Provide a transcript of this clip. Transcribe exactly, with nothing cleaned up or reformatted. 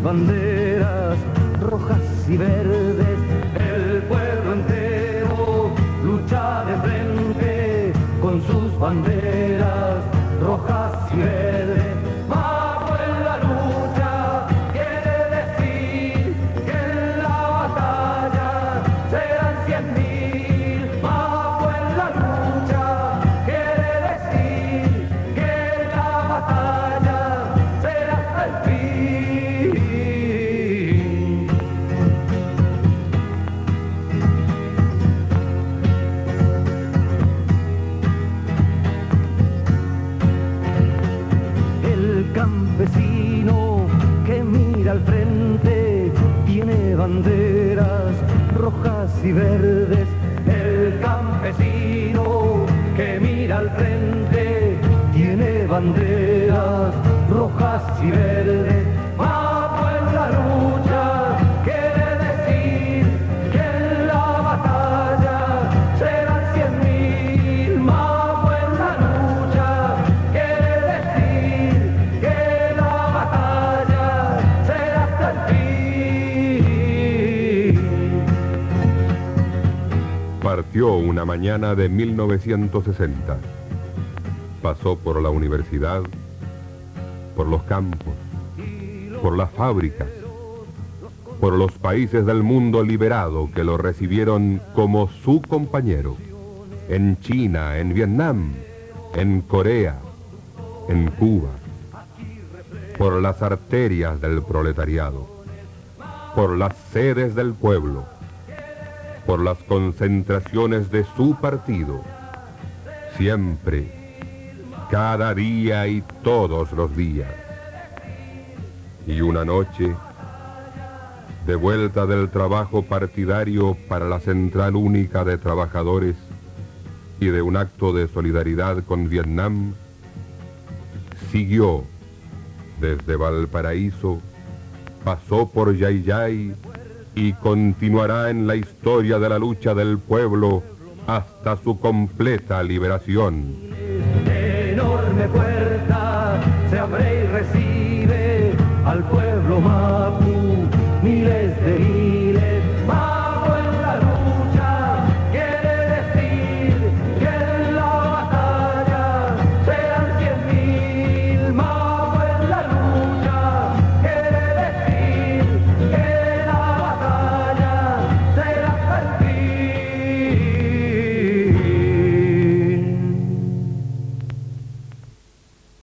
banderas rojas y verdes, el pueblo entero lucha de frente con sus banderas rojas y verdes. Bajo en la lucha quiere decir que en la batalla serán cien mil. Bajo en la lucha quiere decir que en la batalla será hasta el fin. El campesino que mira al frente tiene banderas rojas y verdes. El campesino que mira al frente tiene banderas rojas y verdes. Bajo en la lucha quiere decir que en la batalla serán cien mil. Bajo en la lucha quiere decir que la batalla será hasta el fin. Partió una mañana de mil novecientos sesenta. Pasó por la universidad, por los campos, por las fábricas, por los países del mundo liberado que lo recibieron como su compañero, en China, en Vietnam, en Corea, en Cuba, por las arterias del proletariado, por las sedes del pueblo, por las concentraciones de su partido, siempre, cada día y todos los días. Y una noche, de vuelta del trabajo partidario para la Central Única de Trabajadores y de un acto de solidaridad con Vietnam, siguió desde Valparaíso, pasó por Yayay y continuará en la historia de la lucha del pueblo hasta su completa liberación. Enorme puerta se abre y recibe